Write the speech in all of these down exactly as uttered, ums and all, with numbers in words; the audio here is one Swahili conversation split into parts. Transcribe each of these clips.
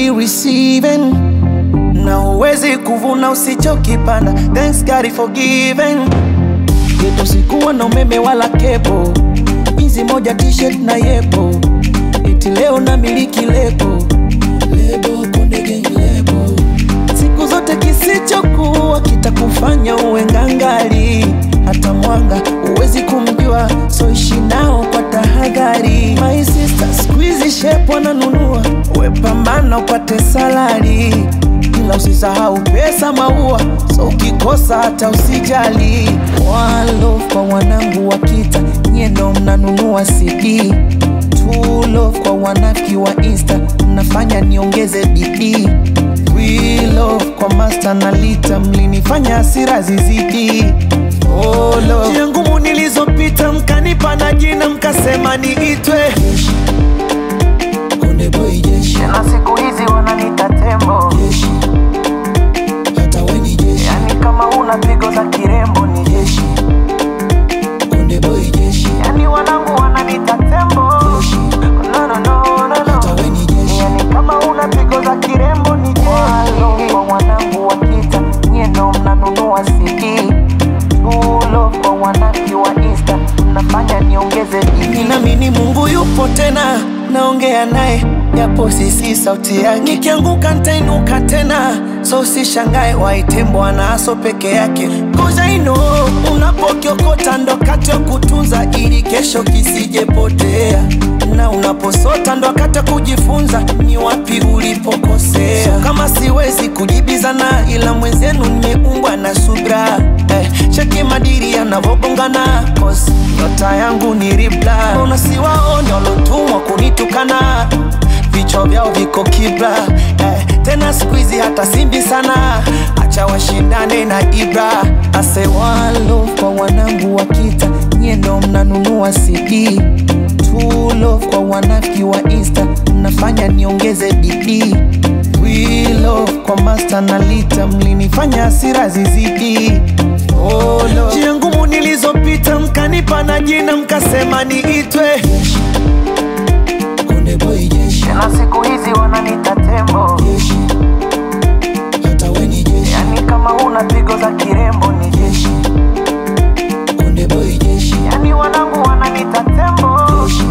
be receiving, na uwezi kuvuna usichokipanda. Thanks God for giving. Geto sikuwa na umeme wala kepo, hizi moja t-shirt na yepo, eti leo na miliki lebo, lebo Konde Gang lebo. Siku zote kisichokuwa kitakufanya uwe ngangari, hata mwanga uwezi kumjua, so ishi nao kwa tahadhari. My sister squeeze shape wananunua, we pambana upate salary, ila usisahau pesa maua, so ukikosa hata usijali. One love kwa wanangu wa kita, nyie ndo mnanunua C D. Two love kwa wanafiki wa Insta, mnafanya niongeze bidii. We love kwa master na lita, mlinifanya hasira zizidi. Oh love, njia ngumu nilizopita mkanipa na jina mkasema niitwe Jeshi, Konde Boy Jeshi. Na siku hizi wananiita tembo Jeshi, hata we ni jeshi. Yani kama una pigo za kirembo ni jeshi, Konde Boy Jeshi. Yani wanangu wananiita tembo Jeshi, no no no no no, hata we ni jeshi. Yani kama una pigo za kirembo ni jeshi. Walo kwa wanangu wakita, nyie ndo mnanunua C D. Ulo kwa wanaki wa Insta, mnafanya niongeze bidii. Ninaamini Mungu yupo tena, naongea naye japo sisi sauti yake. Nikianguka nitainuka tena, so usishangae waite Bwana aso peke yake. Cause I know unapokiokota ndo kati ya kutunza, ili kesho kisijepotea, na unaposota ndo kati ya kujifunza ni wapi ulipokosea. So kama siwezi kujibizana, ila mwenzenu nimeumbwa na subra, eh, cheki madiri yanavobongana, cause nyota yangu ni ribla. Unasiwaone walotumwa kunitukana, vichwa vyao viko kibla, eh, tena squeezy hata simbi sana, acha washindane na Ibra. I say one love kwa wanangu wakita, nyie ndo mnanunua C D. Two love kwa wanafiki wa Insta, mnafanya niongeze bidii. We love kwa master na lita, mlinifanya hasira zizidi. Oh love, njia ngumu nilizopita mkanipa na jina mkasema niitwe Jeshi, Konde Boy Jeshi. Na siku hizi wananiita tembo Jeshi, hata we ni jeshi. Yani kama una pigo za kirembo ni jeshi, Konde Boy Jeshi. Yani wanangu wananiita tembo Jeshi,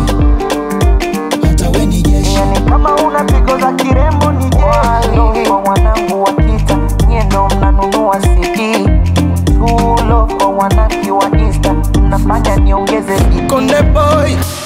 hata we ni jeshi. Yani kama una pigo za kirembo ni jeshi. Walo kwa wanangu wakita, nyie ndo mnanunua C D. Two love kwa wanaki wa Insta, mnafanya niongeze bidii. Konde Boy